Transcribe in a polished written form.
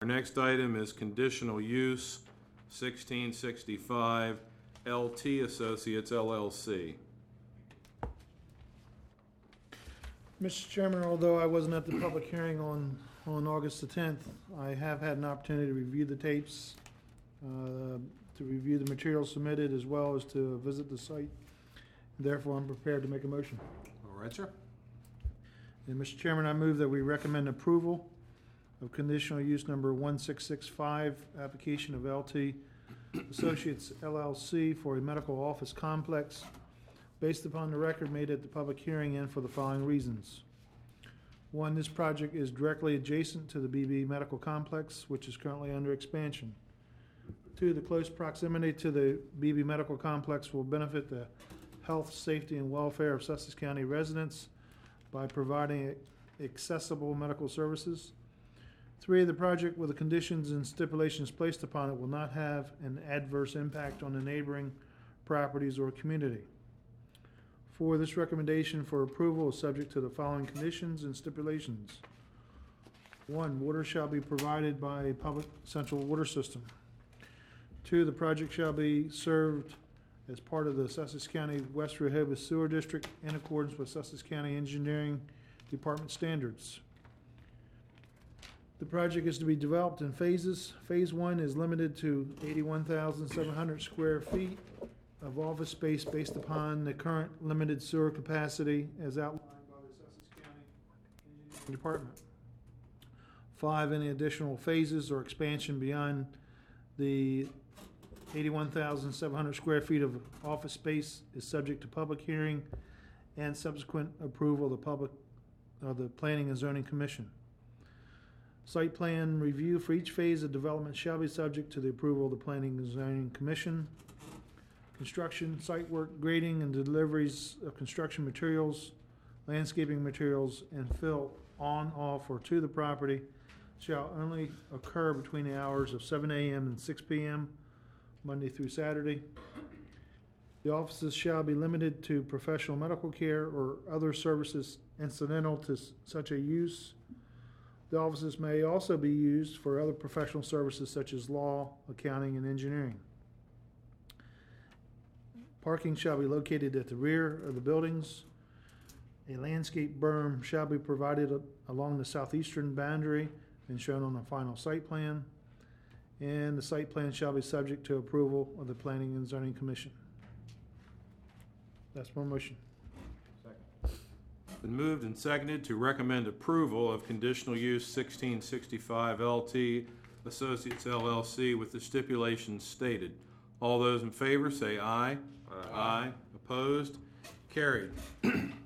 next item is conditional use 1665 LT Associates LLC. Mr. Chairman, although I wasn't at the public hearing on August the 10th, I have had an opportunity to review the tapes, to review the material submitted, as well as to visit the site. Therefore, I'm prepared to make a motion. All right, sir. And Mr. Chairman, I move that we recommend approval of conditional use number 1665, application of LT Associates LLC for a medical office complex based upon the record made at the public hearing and for the following reasons. One, this project is directly adjacent to the BB Medical Complex, which is currently under expansion. Two, the close proximity to the BB Medical Complex will benefit the health, safety, and welfare of Sussex County residents by providing accessible medical services. Three, the project with the conditions and stipulations placed upon it will not have an adverse impact on the neighboring properties or community. Four, this recommendation for approval is subject to the following conditions and stipulations. One, water shall be provided by a public central water system. Two, the project shall be served as part of the Sussex County West Rehoboth Sewer District in accordance with Sussex County Engineering Department standards. The project is to be developed in phases. Phase 1 is limited to 81,700 square feet of office space based upon the current limited sewer capacity as outlined by the Sussex County Engineering Department. 5, any additional phases or expansion beyond the 81,700 square feet of office space is subject to public hearing and subsequent approval of the Planning and Zoning Commission. Site plan review for each phase of development shall be subject to the approval of the Planning and Zoning Commission. Construction, site work, grading, and deliveries of construction materials, landscaping materials, and fill on, off, or to the property shall only occur between the hours of 7 a.m. and 6 p.m., Monday through Saturday. The offices shall be limited to professional medical care or other services incidental to such a use. The offices may also be used for other professional services such as law, accounting, and engineering. Parking shall be located at the rear of the buildings. A landscape berm shall be provided along the southeastern boundary and shown on the final site plan. And the site plan shall be subject to approval of the Planning and Zoning Commission. That's my motion. Second. Been moved and seconded to recommend approval of conditional use 1665 LT Associates LLC with the stipulations stated. All those in favor say aye. Aye. Opposed? Carried.